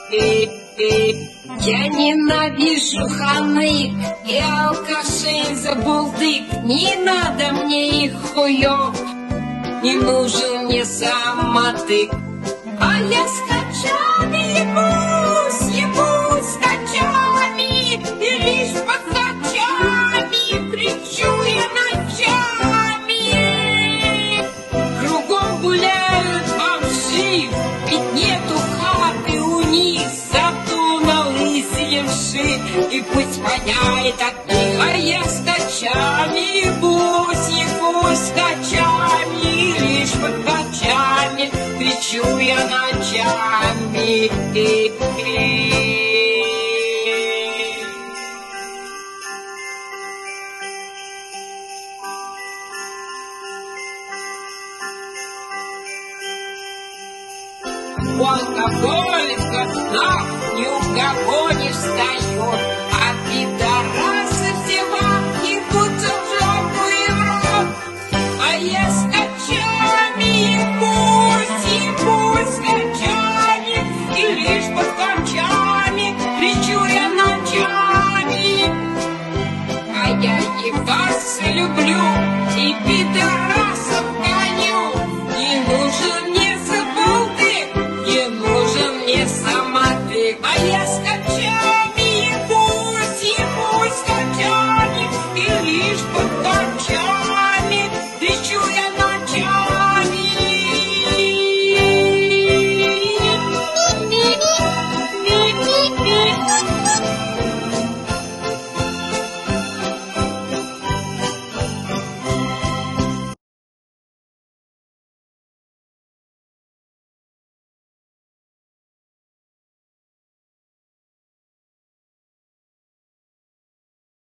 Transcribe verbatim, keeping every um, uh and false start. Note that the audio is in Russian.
Я ненавижу ханык и алкашей за булдык. Не надо мне их хуёв, не нужен мне сам мотык. А я с качами ебусь, ебусь с качами, и лишь под качами кричу я ночами. Кругом гуляют бомжи, ведь нету хаты у них, зато на лысые вши, и пусть воняет от них. А я с качами ебусь, ебусь с качами, лишь под качами кричу я ночами. У алкоголика нах ни у кого не встает, а пидорасы все бабки будто в жопу и в рот. А я с качами ебусь, ебусь с качами, и